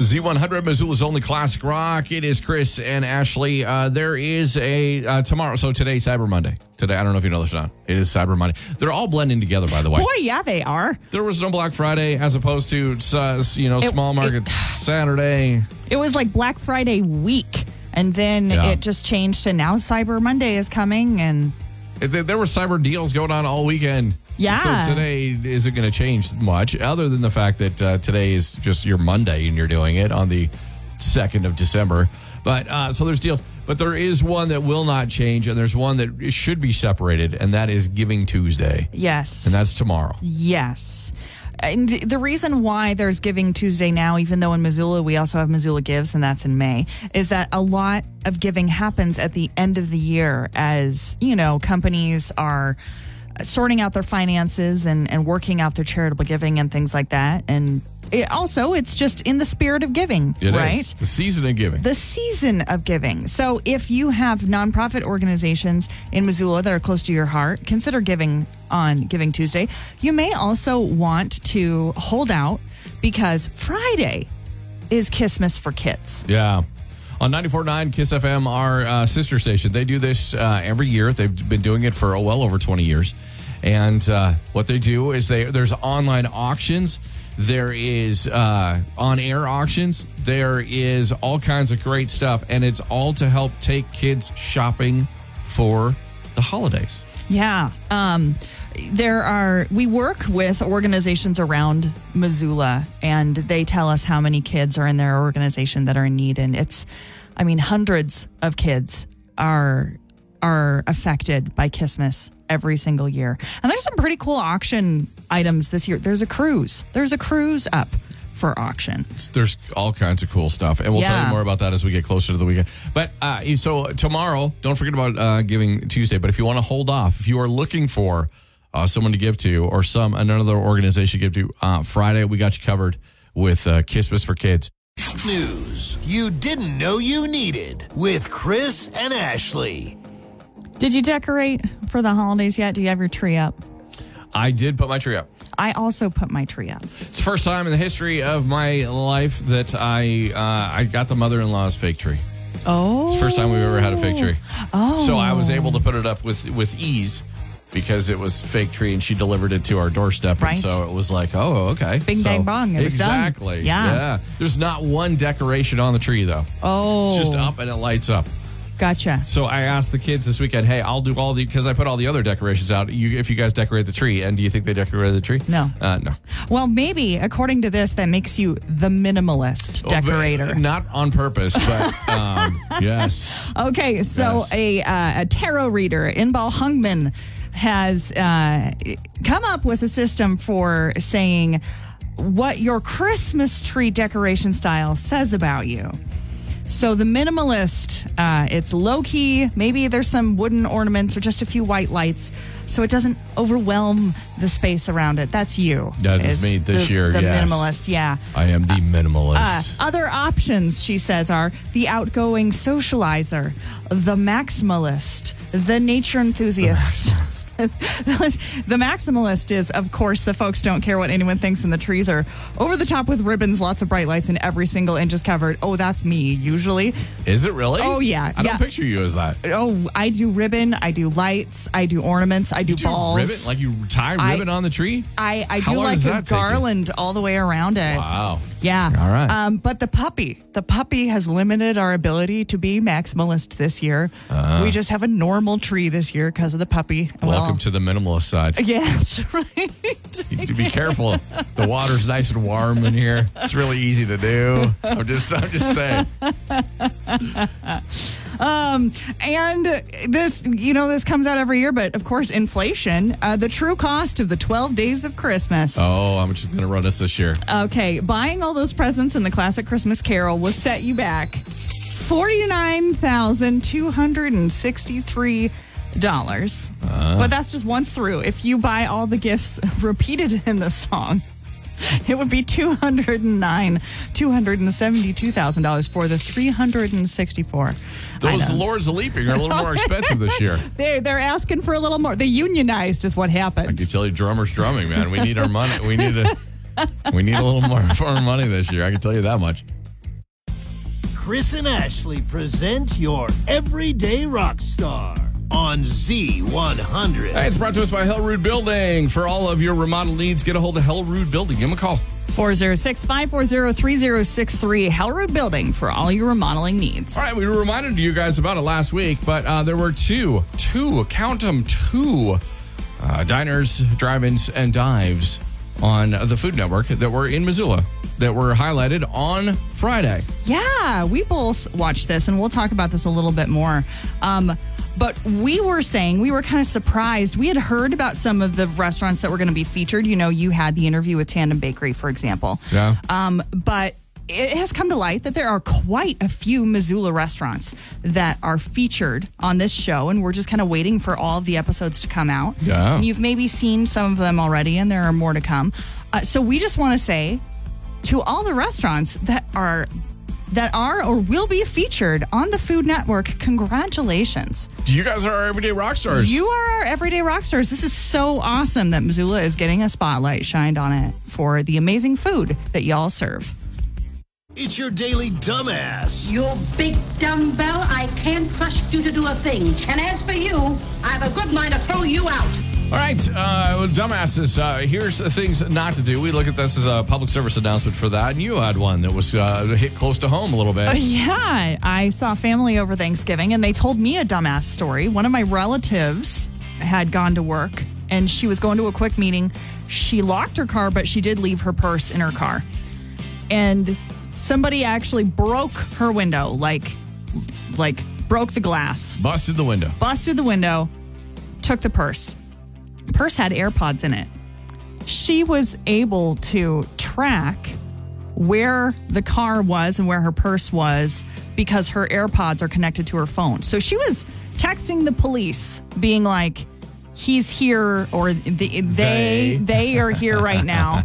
Z100, Missoula's only classic rock. It is Chris and Ashley. There is a tomorrow. So today's Cyber Monday. Today, I don't know if you know this or not. It is Cyber Monday. They're all blending together, by the way. Boy, yeah, they are. There was no Black Friday as opposed to, small market Saturday. It was like Black Friday week, and then it just changed to now Cyber Monday is coming, and there were cyber deals going on all weekend. Yeah. So today isn't going to change much, other than the fact that today is just your Monday and you're doing it on the 2nd of December. But so there's deals. But there is one that will not change, and there's one that should be separated, and that is Giving Tuesday. Yes. And that's tomorrow. Yes. And the reason why there's Giving Tuesday now, even though in Missoula we also have Missoula Gives, and that's in May, is that a lot of giving happens at the end of the year as, companies are sorting out their finances and working out their charitable giving and things like that. And it's just in the spirit of giving, right? Is. The season of giving. The season of giving. So if you have nonprofit organizations in Missoula that are close to your heart, consider giving on Giving Tuesday. You may also want to hold out because Friday is Christmas for Kids. Yeah. On 94.9 Kiss FM, our sister station, they do this every year. They've been doing it for well over 20 years. And what they do is there's online auctions. There is on-air auctions. There is all kinds of great stuff. And it's all to help take kids shopping for the holidays. Yeah. We work with organizations around Missoula, and they tell us how many kids are in their organization that are in need. And hundreds of kids are affected by Christmas every single year. And there's some pretty cool auction items this year. There's a cruise up for auction. There's all kinds of cool stuff. And we'll tell you more about that as we get closer to the weekend. But so tomorrow, don't forget about Giving Tuesday. But if you want to hold off, if you are looking for someone to give to or another organization to give to, Friday, we got you covered with Christmas for Kids. News you didn't know you needed with Chris and Ashley. Did you decorate for the holidays yet? Do you have your tree up? I did put my tree up. I also put my tree up. It's the first time in the history of my life that I got the mother-in-law's fake tree. Oh. It's the first time we've ever had a fake tree. Oh. So I was able to put it up with ease because it was fake tree and she delivered it to our doorstep. Right. And so it was like, oh, okay. Bing, bang, bong. It was exactly. Done. Yeah. There's not one decoration on the tree, though. Oh. It's just up and it lights up. Gotcha. So I asked the kids this weekend, hey, I'll do all because I put all the other decorations out. If you guys decorate the tree, and do you think they decorated the tree? No. No. Well, maybe, according to this, that makes you the minimalist decorator. Not on purpose, but yes. Okay, so yes. A tarot reader, Inbal Hungman, has come up with a system for saying what your Christmas tree decoration style says about you. So the minimalist, it's low-key. Maybe there's some wooden ornaments or just a few white lights so it doesn't overwhelm the space around it. That's you. That is me this year, The yes. minimalist, yeah. I am the minimalist. Other options, she says, are the outgoing socializer, the maximalist, the nature enthusiast. The maximalist is, of course, the folks don't care what anyone thinks, and the trees are over the top with ribbons, lots of bright lights, and every single inch is covered. Oh, that's me, usually. Is it really? Oh, yeah. I don't picture you as that. Oh, I do ribbon, I do lights, I do ornaments, I do balls. Ribbon? Like you tie ribbon on the tree? I How do long like does a that take garland all the way around it. Wow. Yeah. All right. But the puppy has limited our ability to be maximalist this year. We just have a normal tree this year because of the puppy. Welcome to the minimalist side. Yeah, that's right. You need to be careful. The water's nice and warm in here. It's really easy to do. I'm just saying. And this comes out every year, but of course, inflation, the true cost of the 12 days of Christmas. Oh, how much is going to run us this year? Okay, buying all those presents in the classic Christmas Carol will set you back $49,263. But that's just once through. If you buy all the gifts repeated in the song, it would be $272,000 for the 364 Those items. Lords of Leaping are a little more expensive this year. They're asking for a little more. They unionized is what happened. I can tell you drummers drumming, man. We need our money. We need a little more for our money this year. I can tell you that much. Chris and Ashley present your Everyday Rock Star on Z100. Hey, it's brought to us by Hellroot Building. For all of your remodel needs, get a hold of Hellroot Building. Give them a call. 406-540-3063. Hellroot Building for all your remodeling needs. All right, we reminded you guys about it last week, but there were two, count them, two diners, drive-ins, and dives on the Food Network that were in Missoula that were highlighted on Friday. Yeah, we both watched this, and we'll talk about this a little bit more. But we were kind of surprised. We had heard about some of the restaurants that were going to be featured. You know, you had the interview with Tandem Bakery, for example. Yeah. But it has come to light that there are quite a few Missoula restaurants that are featured on this show, and we're just kind of waiting for all of the episodes to come out. Yeah. And you've maybe seen some of them already, and there are more to come. So we just want to say to all the restaurants that are or will be featured on the Food Network, congratulations. You guys are our everyday rock stars. You are our everyday rock stars. This is so awesome that Missoula is getting a spotlight shined on it for the amazing food that y'all serve. It's your daily dumbass. You big dumbbell, I can't trust you to do a thing. And as for you, I have a good mind to throw you out. All right, dumbasses, here's the things not to do. We look at this as a public service announcement for that, and you had one that was hit close to home a little bit. Yeah, I saw family over Thanksgiving, and they told me a dumbass story. One of my relatives had gone to work, and she was going to a quick meeting. She locked her car, but she did leave her purse in her car. And somebody actually broke her window, like broke the glass. Busted the window. Took the purse. Purse had AirPods in it. She was able to track where the car was and where her purse was because her AirPods are connected to her phone. So she was texting the police being like, he's here, or they are here right now.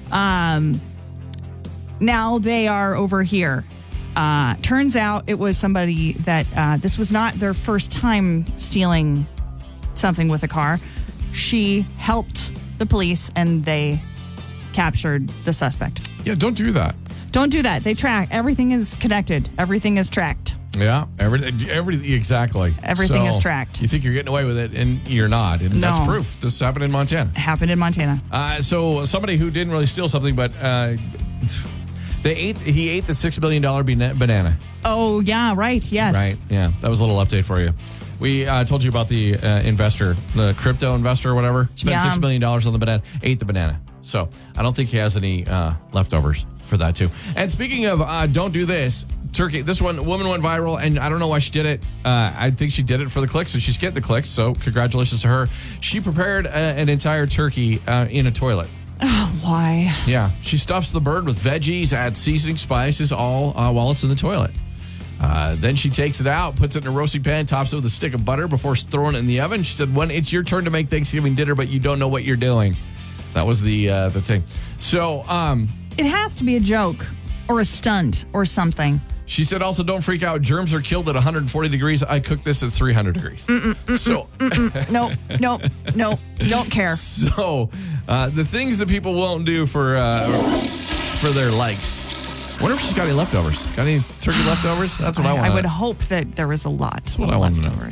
Now they are over here. Turns out it was somebody that this was not their first time stealing something with a car. She helped the police, and they captured the suspect. Yeah, don't do that. Don't do that. They track. Everything is connected. Everything is tracked. Yeah, everything exactly. Everything is tracked. You think you're getting away with it, and you're not. And that's proof. This happened in Montana. Happened in Montana. So somebody who didn't really steal something, but he ate the $6 billion banana. Oh, yeah, right. Yes. Right. Yeah, that was a little update for you. We told you about the investor, the crypto investor or whatever. Spent $6 million on the banana, ate the banana. So I don't think he has any leftovers for that too. And speaking of don't do this, turkey. This woman went viral, and I don't know why she did it. I think she did it for the clicks, so she's getting the clicks. So congratulations to her. She prepared an entire turkey in a toilet. Oh, why? Yeah. She stuffs the bird with veggies, adds seasoning, spices, all while it's in the toilet. Then she takes it out, puts it in a roasting pan, tops it with a stick of butter before throwing it in the oven. She said, when it's your turn to make Thanksgiving dinner, but you don't know what you're doing. That was the thing. So it has to be a joke or a stunt or something. She said also, don't freak out. Germs are killed at 140 degrees. I cooked this at 300 degrees. No, don't care. So the things that people won't do for their likes. I wonder if she's got any leftovers. Got any turkey leftovers? That's what I want to know. I would hope that there was a lot. That's what I want to know.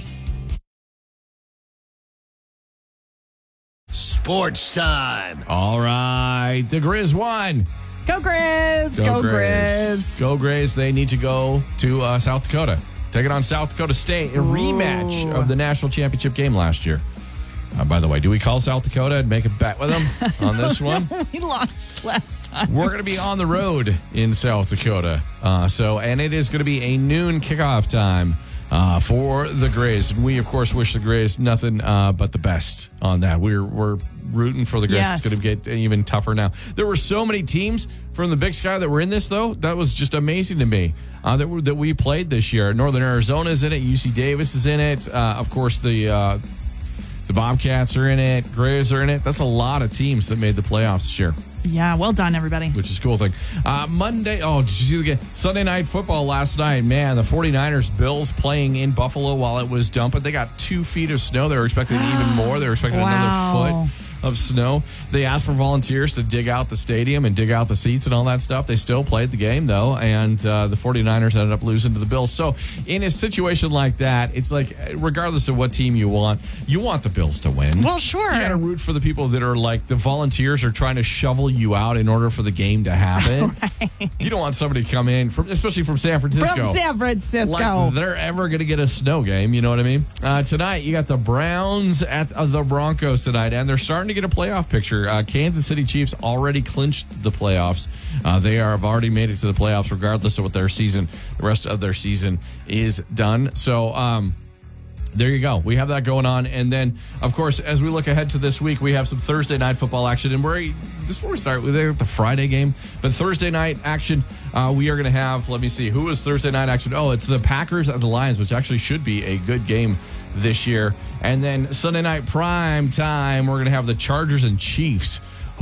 Sports time. All right. The Grizz won. Go Grizz. Go Grizz. Go Grizz. They need to go to South Dakota. Take it on South Dakota State. A rematch of the national championship game last year. By the way, do we call South Dakota and make a bet with them on this one? We lost last time. We're going to be on the road in South Dakota. And it is going to be a noon kickoff time for the Grizz. And we, of course, wish the Grizz nothing but the best on that. We're rooting for the Grizz. Yes. It's going to get even tougher now. There were so many teams from the Big Sky that were in this, though. That was just amazing to me that we played this year. Northern Arizona's in it. UC Davis is in it. Of course, the Bobcats are in it. Grizz are in it. That's a lot of teams that made the playoffs this year. Yeah, well done, everybody. Which is a cool thing. Monday, did you see the game? Sunday Night Football last night. Man, the 49ers, Bills playing in Buffalo while it was dumping. They got 2 feet of snow. They were expecting even more. They were expecting another foot of snow. They asked for volunteers to dig out the stadium and dig out the seats and all that stuff. They still played the game, though, and the 49ers ended up losing to the Bills. So in a situation like that, it's like, regardless of what team you want the Bills to win. Well, sure. You got to root for the people that are like, the volunteers are trying to shovel you out in order for the game to happen. Right. You don't want somebody to come in, especially from San Francisco. From San Francisco. Like they're ever going to get a snow game, you know what I mean? Tonight, you got the Browns at the Broncos tonight, and they're starting to get a playoff picture. Kansas City Chiefs already clinched the playoffs. They have already made it to the playoffs regardless of what the rest of their season is done. So, there you go. We have that going on. And then, of course, as we look ahead to this week, we have some Thursday night football action. And this is where we start with the Friday game. But Thursday night action, we are going to have, let me see, who was Thursday night action? Oh, it's the Packers and the Lions, which actually should be a good game this year. And then Sunday night prime time, we're going to have the Chargers and Chiefs.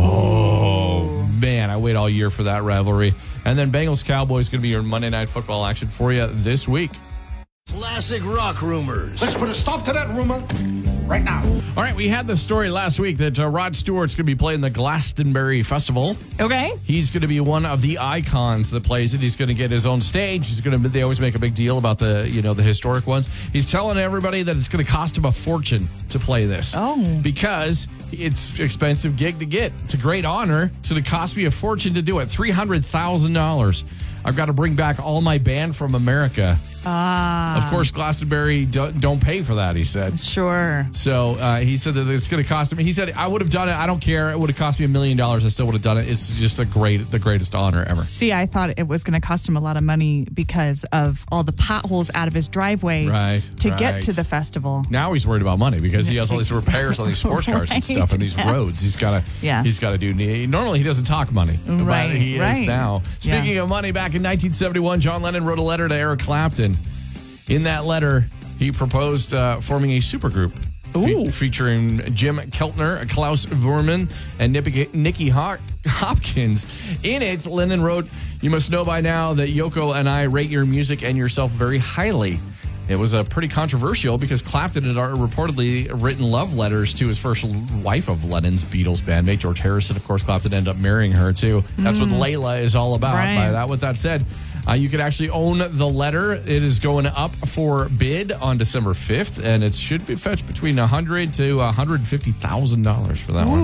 Oh, man, I wait all year for that rivalry. And then Bengals Cowboys going to be your Monday night football action for you this week. Classic rock rumors. Let's put a stop to that rumor right now. All right, we had the story last week that Rod Stewart's going to be playing the Glastonbury Festival. Okay. He's going to be one of the icons that plays it. He's going to get his own stage. They always make a big deal about the historic ones. He's telling everybody that it's going to cost him a fortune to play this. Oh. Because it's an expensive gig to get. It's a great honor. It's going to cost me a fortune to do it. $300,000. I've got to bring back all my band from America. Of course, Glastonbury don't pay for that, he said. Sure. So he said that it's going to cost him. He said, I would have done it. I don't care. It would have cost me $1 million. I still would have done it. It's just the greatest honor ever. See, I thought it was going to cost him a lot of money because of all the potholes out of his driveway to get to the festival. Now he's worried about money because he has all these repairs on these sports cars and stuff and these roads. He's got to do. Normally he doesn't talk money, but he is now. Speaking of money, back in 1971, John Lennon wrote a letter to Eric Clapton. In that letter, he proposed forming a supergroup featuring Jim Keltner, Klaus Voormann, and Nicky Hopkins. In it, Lennon wrote, "You must know by now that Yoko and I rate your music and yourself very highly." It was pretty controversial because Clapton had reportedly written love letters to his first wife of Lennon's Beatles bandmate, George Harrison. Of course, Clapton ended up marrying her, too. That's what Layla is all about. Right. With that said, you can actually own the letter. It is going up for bid on December 5th, and it should be fetched between $100,000 to $150,000 for that one.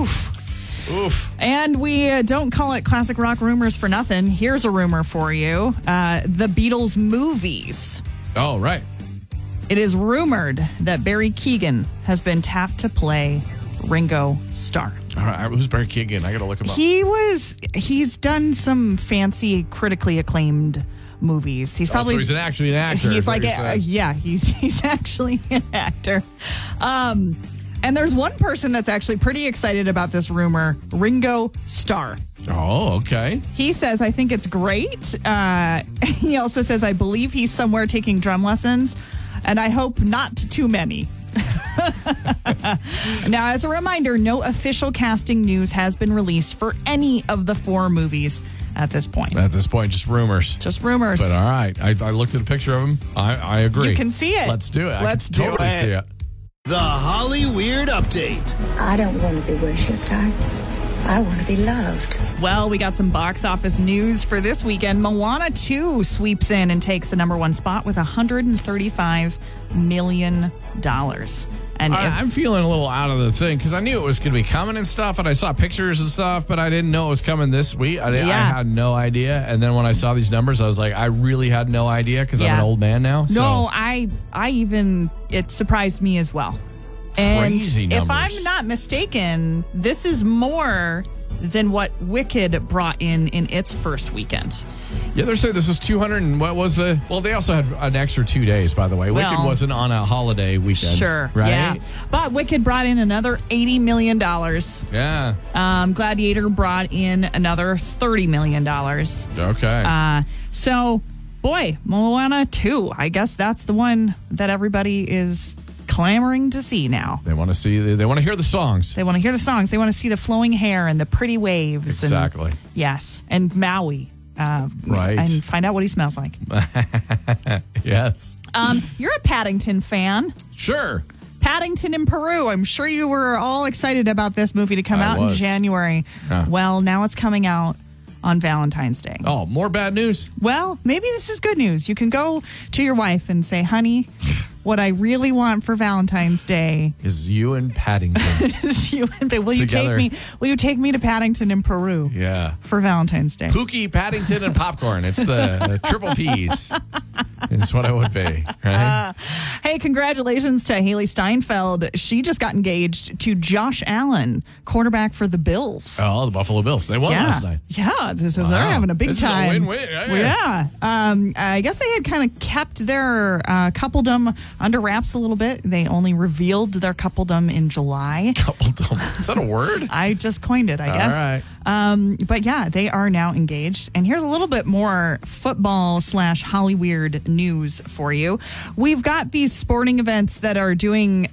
Oof. And we don't call it classic rock rumors for nothing. Here's a rumor for you. The Beatles movies. Oh, right. It is rumored that Barry Keoghan has been tapped to play Ringo Starr. All right, who's Barry Keoghan? I got to look him up. He's done some fancy, critically acclaimed movies. He's probably so he's actually an actor. He's like he's actually an actor. And there's one person that's actually pretty excited about this rumor, Ringo Starr. Oh, okay. He says, I think it's great. He also says, I believe he's somewhere taking drum lessons, and I hope not too many. Now, as a reminder, no official casting news has been released for any of the 4 movies at this point. At this point, just rumors. Just rumors. But all right, I looked at a picture of him. I agree. You can see it. Let's do it. Let's I can totally do it. see it. The Holly Weird Update. I don't want to be worshipped. I want to be loved. Well, we got some box office news for this weekend. Moana 2 sweeps in and takes the #1 spot with $135 million. And I'm feeling a little out of the thing because I knew it was going to be coming and stuff, and I saw pictures and stuff, but I didn't know it was coming this week. I had no idea. And then when I saw these numbers, I was like, I really had no idea because I'm an old man now. So. No, it surprised me as well. And crazy numbers. If I'm not mistaken, this is more than what Wicked brought in its first weekend. Yeah, they're saying this was 200 and what was the... Well, they also had an extra 2 days, by the way. Wicked wasn't on a holiday weekend. Sure, right? Yeah. But Wicked brought in another $80 million. Yeah. Gladiator brought in another $30 million. Okay. So, boy, Moana 2. I guess that's the one that everybody is clamoring to see now. They want to see. They want to hear the songs. They want to hear the songs. They want to see the flowing hair and the pretty waves. Exactly. Yes. And Maui. Right. And find out what he smells like. Yes. You're a Paddington fan. Sure. Paddington in Peru. I'm sure you were all excited about this movie to come I out in was. January. Yeah. Well, now it's coming out on Valentine's Day. Oh, more bad news. Well, maybe this is good news. You can go to your wife and say, honey, what I really want for Valentine's Day Is you and Paddington. is you and will Together. you take me to Paddington in Peru Yeah. for Valentine's Day? Pookie, Paddington, and popcorn. It's the triple P's. It's what it would be, right? Hey, congratulations to Haley Steinfeld. She just got engaged to Josh Allen, quarterback for the Bills. Oh, the Buffalo Bills. They won last night. Yeah, they're Wow. having a big This is a time. win-win. Yeah. I guess they had kind of kept their coupledom under wraps a little bit. They only revealed their coupledom in July. Coupledom. Is that a word? I just coined it, I guess. All right. But yeah, they are now engaged. And here's a little bit more football/Hollyweird news for you. We've got these sporting events that are doing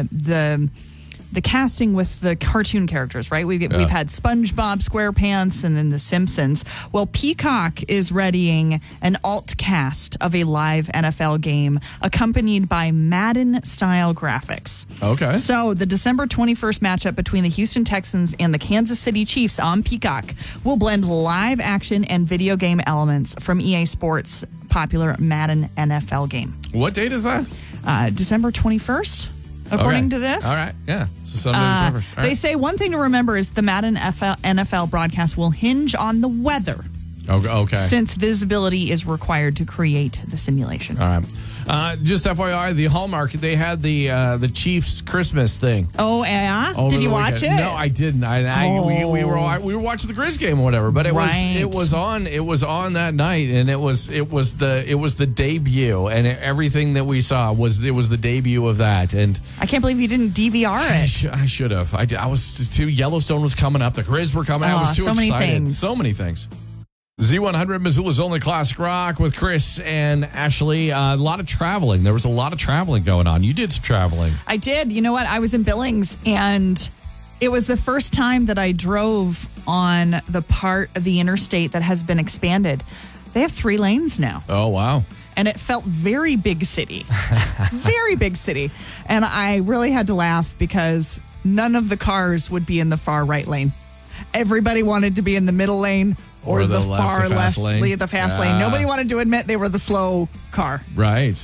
the casting with the cartoon characters, right? We've had SpongeBob SquarePants and then The Simpsons. Well, Peacock is readying an alt cast of a live NFL game accompanied by Madden-style graphics. Okay. So the December 21st matchup between the Houston Texans and the Kansas City Chiefs on Peacock will blend live action and video game elements from EA Sports' popular Madden NFL game. What date is that? December 21st. According Okay. to this. All right. Yeah. So Sunday, December. All They right. say one thing to remember is the Madden NFL broadcast will hinge on the weather Okay. since visibility is required to create the simulation. All right. Just FYI, the Hallmark, they had the Chiefs Christmas thing. Oh, yeah? over Did you the watch weekend. it? No, I didn't. We were watching the Grizz game or whatever, but it Right. was on that night, and it was the debut, and everything that we saw was the debut of that, and I can't believe you didn't DVR it. I should have. I was too. Yellowstone was coming up. The Grizz were coming. I was too so many excited. things. So many things. Z100 Missoula's only classic rock with Chris and Ashley. A lot of traveling. There was a lot of traveling going on. You did some traveling. I did. You know what? I was in Billings, and it was the first time that I drove on the part of the interstate that has been expanded. They have 3 lanes now. Oh, wow. And it felt very big city. Very big city. And I really had to laugh because none of the cars would be in the far right lane. Everybody wanted to be in the middle lane or the far the fast left lane. the fast Yeah. lane. Nobody wanted to admit they were the slow car. Right.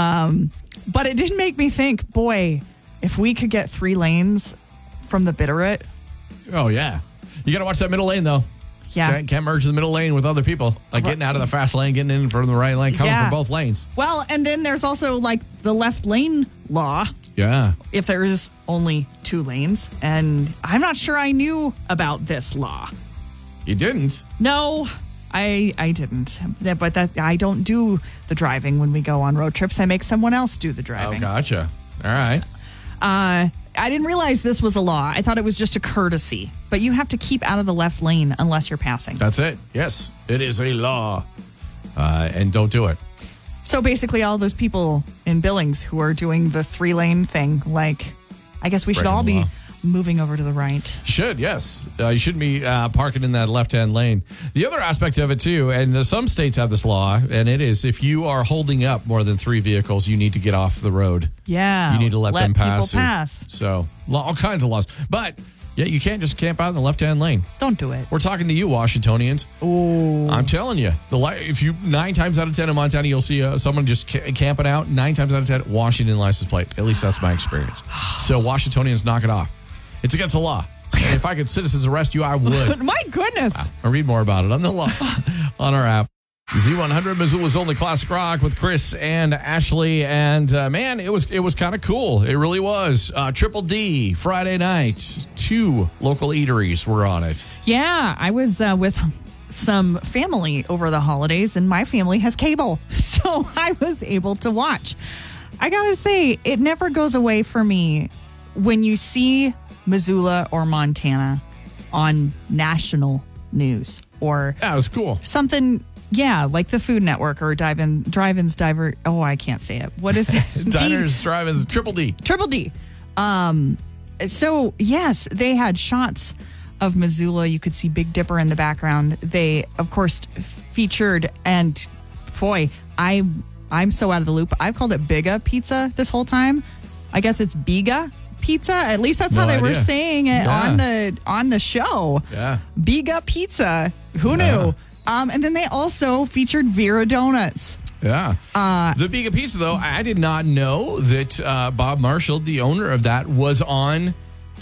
But it did make me think, boy, if we could get 3 lanes from the Bitterroot. Oh, yeah. You got to watch that middle lane, though. Yeah. Can't merge the middle lane with other people. Like getting out of the fast lane, getting in from the right lane, coming Yeah. from both lanes. Well, and then there's also like the left lane law Yeah. if there's only 2 lanes. And I'm not sure I knew about this law. You didn't. No, I didn't. But I don't do the driving when we go on road trips. I make someone else do the Oh, driving. gotcha. All right. I didn't realize this was a law. I thought it was just a courtesy. But you have to keep out of the left lane unless you're passing. That's it. Yes, it is a law. And don't do it. So basically all those people in Billings who are doing the 3-lane thing, like, I guess we should Breaking all the be law. moving over to the right. Should, yes. You shouldn't be parking in that left-hand lane. The other aspect of it, too, and some states have this law, and it is if you are holding up more than 3 vehicles, you need to get off the road. Yeah. You need to let them pass. people pass. So, all kinds of laws. But, yeah, you can't just camp out in the left-hand lane. Don't do it. We're talking to you, Washingtonians. Oh. I'm telling you, if you 9 times out of 10 in Montana, you'll see someone just camping out. 9 times out of 10, Washington license plate. At least that's my experience. So Washingtonians, knock it off. It's against the law. And if I could citizens arrest you, I would. My goodness. I'll read more about it on the law on our app. Z100 Missoula's only classic rock with Chris and Ashley, and man, it was kind of cool. It really was. Triple D Friday night. 2 local eateries were on it. Yeah, I was with some family over the holidays, and my family has cable, so I was able to watch. I gotta say, it never goes away for me when you see Missoula or Montana on national news or Yeah, it was cool. something. Yeah, like the Food Network or Drive-Ins Diver. Oh, I can't say it. What is it? Diners, drive-ins, Triple D. Triple D. So, yes, they had shots of Missoula. You could see Big Dipper in the background. They, of course, featured, and boy, I'm so out of the loop. I've called it Bigga Pizza this whole time. I guess it's Biga Pizza. At least that's how No they were idea. saying it Yeah. on the show. Yeah. Biga Pizza. Who knew? And then they also featured Vera Donuts. Yeah. The Biga Pizza, though, I did not know that Bob Marshall, the owner of that, was on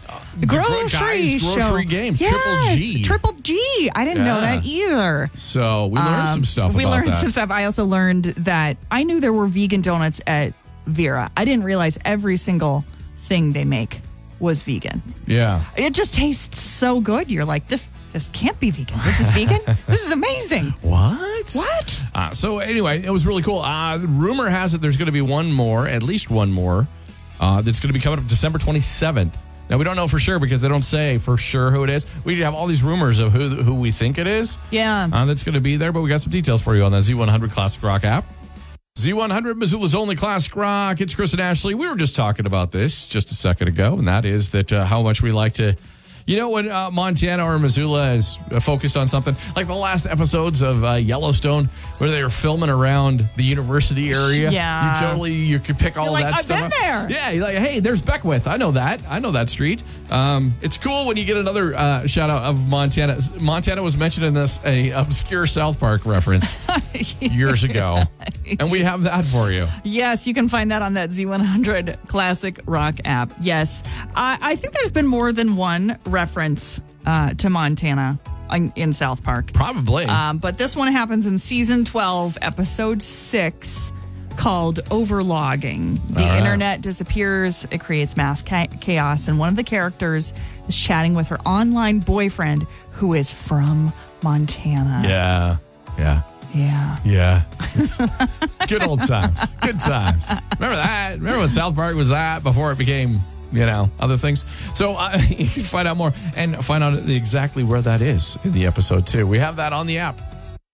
Grocery Games. Yes, Triple G. Triple G. I didn't know Yeah. that either. So we learned some stuff We about learned that. some stuff. I also learned that I knew there were vegan donuts at Vera. I didn't realize every single thing they make was vegan. Yeah. It just tastes so good. You're like, this can't be vegan. This is vegan? This is amazing. What? What? So anyway, it was really cool. Rumor has it there's going to be one more, at least one more, that's going to be coming up December 27th. Now, we don't know for sure because they don't say for sure who it is. We have all these rumors of who we think it is. Yeah. That's going to be there, but we got some details for you on the Z100 Classic Rock app. Z100, Missoula's only classic rock. It's Chris and Ashley. We were just talking about this just a second ago, and that is that how much we like to, when Montana or Missoula is focused on something, like the last episodes of Yellowstone, where they were filming around the university area. Yeah. You could pick all You're like, that I've stuff been up. there. Yeah, you're like, hey, there's Beckwith. I know that. I know that street. It's cool when you get another shout out of Montana. Montana was mentioned in this, a obscure South Park reference years ago. And we have that for you. Yes, you can find that on that Z100 Classic Rock app. Yes. I think there's been more than one reference to Montana in South Park. Probably. But this one happens in season 12, episode 6, called Overlogging. The All right. internet disappears. It creates mass chaos. And one of the characters is chatting with her online boyfriend who is from Montana. Yeah. Yeah. Yeah. Yeah. It's good old times. Good times. Remember that? Remember when South Park was that before it became, other things? So you can find out more and find out exactly where that is in the episode, too. We have that on the app.